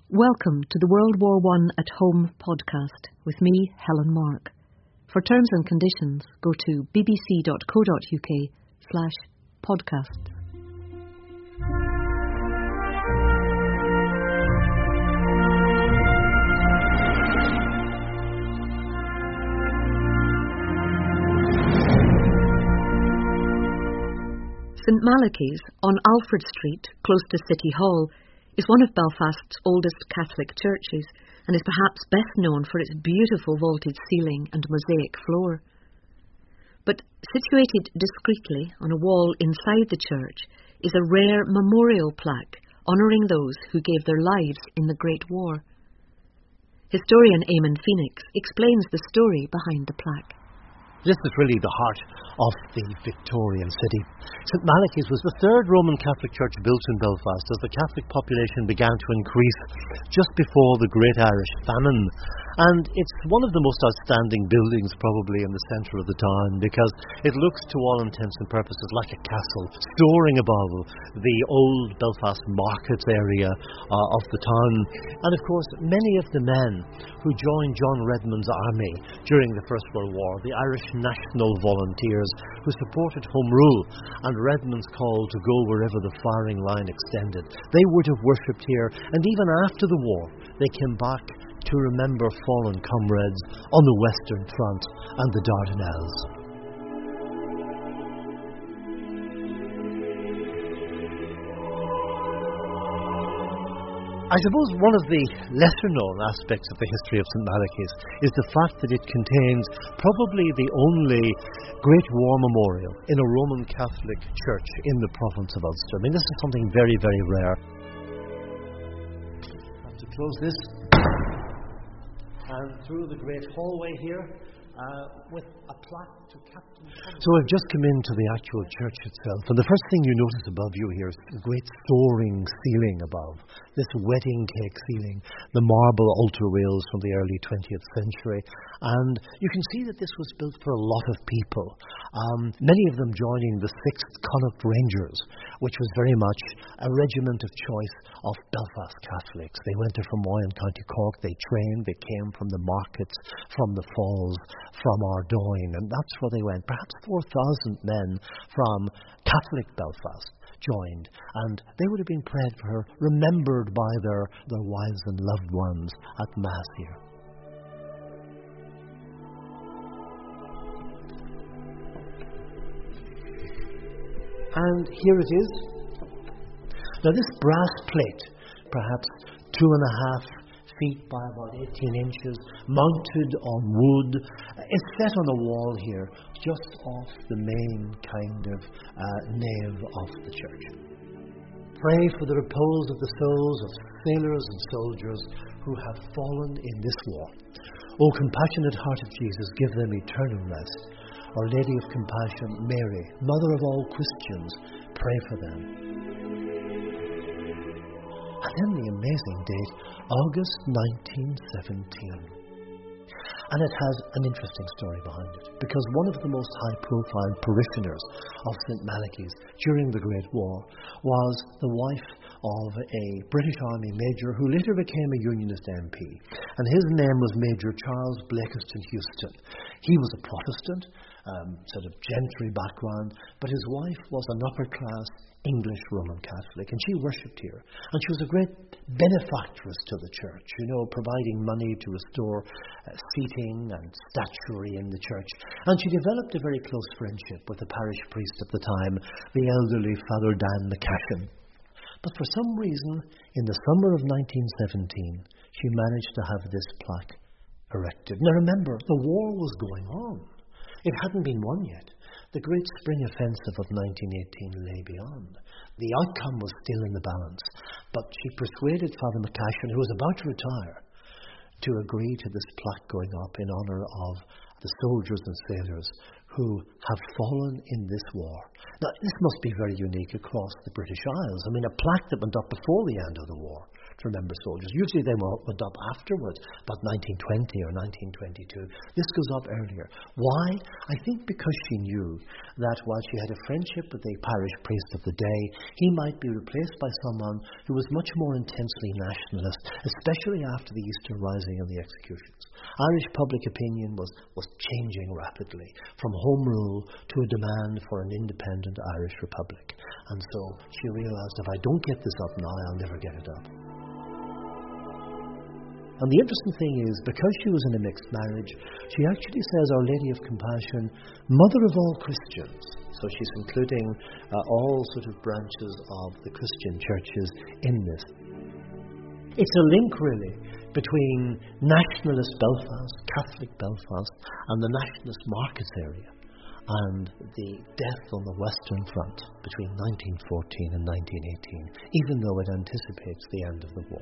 Welcome to the World War I at Home podcast with me, Helen Mark. For terms and conditions, go to bbc.co.uk/podcasts. St Malachy's on Alfred Street, close to City Hall, is one of Belfast's oldest Catholic churches and is perhaps best known for its beautiful vaulted ceiling and mosaic floor. But situated discreetly on a wall inside the church is a rare memorial plaque honouring those who gave their lives in the Great War. Historian Eamon Phoenix explains the story behind the plaque. This is really the heart of the Victorian city. St Malachy's was the third Roman Catholic church built in Belfast as the Catholic population began to increase just before the Great Irish Famine. And it's one of the most outstanding buildings probably in the centre of the town because it looks to all intents and purposes like a castle, soaring above the old Belfast markets area of the town. And of course, many of the men who joined John Redmond's army during the First World War, the Irish National Volunteers who supported Home Rule and Redmond's call to go wherever the firing line extended, they would have worshipped here, and even after the war they came back to remember fallen comrades on the Western Front and the Dardanelles. I suppose one of the lesser-known aspects of the history of St Malachy's is the fact that it contains probably the only Great War memorial in a Roman Catholic church in the province of Ulster. I mean, this is something very, very rare. I have to close this. And through the great hallway here, with a plaque to Captain Thompson. So we've just come into the actual church itself, and the first thing you notice above you here is the great soaring ceiling above, this wedding cake ceiling, the marble altar rails from the early 20th century, and you can see that this was built for a lot of people, many of them joining the 6th Connaught Rangers, which was very much a regiment of choice of Belfast Catholics. They went there from Moy in County Cork, they trained, they came from the markets, from the falls, from Ardoyne, and that's where they went. Perhaps 4,000 men from Catholic Belfast joined, and they would have been prayed for, remembered by their wives and loved ones at Mass here. And here it is. Now this brass plate, perhaps 2.5 feet by about 18 inches, mounted on wood, is set on a wall here, just off the main kind of nave of the church. Pray for the repose of the souls of sailors and soldiers who have fallen in this war. O compassionate heart of Jesus, give them eternal rest. Our Lady of Compassion, Mary, Mother of all Christians, pray for them. And then the amazing date, August 1917. And it has an interesting story behind it, because one of the most high-profile parishioners of St Malachy's during the Great War was the wife of a British Army major who later became a Unionist MP. And his name was Major Charles Blakiston Houston. He was a Protestant, sort of gentry background, but his wife was an upper-class English Roman Catholic, and she worshipped here. And she was a great benefactress to the church, providing money to restore seating and statuary in the church. And she developed a very close friendship with the parish priest at the time, the elderly Father Dan McCashin. But for some reason, in the summer of 1917, she managed to have this plaque erected. Now remember, the war was going on. It hadn't been won yet. The Great Spring Offensive of 1918 lay beyond. The outcome was still in the balance, but she persuaded Father McCashin, who was about to retire, to agree to this plaque going up in honour of the soldiers and sailors who have fallen in this war. Now, this must be very unique across the British Isles. I mean, a plaque that went up before the end of the war remember soldiers. Usually they went up afterwards, about 1920 or 1922. This goes up earlier. Why? I think because she knew that while she had a friendship with the parish priest of the day, he might be replaced by someone who was much more intensely nationalist, especially after the Easter Rising and the executions. Irish public opinion was changing rapidly from Home Rule to a demand for an independent Irish Republic. And so she realised, if I don't get this up now, I'll never get it up. And the interesting thing is, because she was in a mixed marriage, she actually says Our Lady of Compassion, Mother of all Christians. So she's including all sort of branches of the Christian churches in this. It's a link, really, between nationalist Belfast, Catholic Belfast, and the nationalist Markets area, and the death on the Western Front between 1914 and 1918, even though it anticipates the end of the war.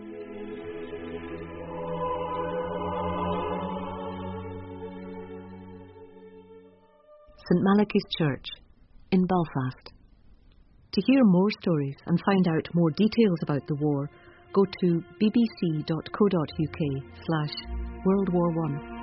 St Malachy's Church in Belfast. To hear more stories and find out more details about the war, go to bbc.co.uk/World War I.